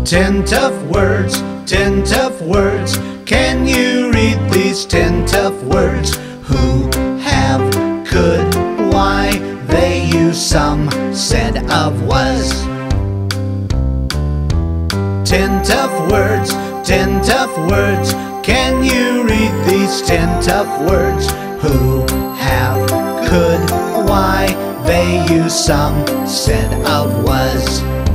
10 tough words, 10 tough words. Can you read these 10 tough words? Who, have, could, why, they, you, some, said, of, was. 10 tough words, 10 tough words. Can you read these 10 tough words? Who, have, could, why, they, you, some, said, of, was.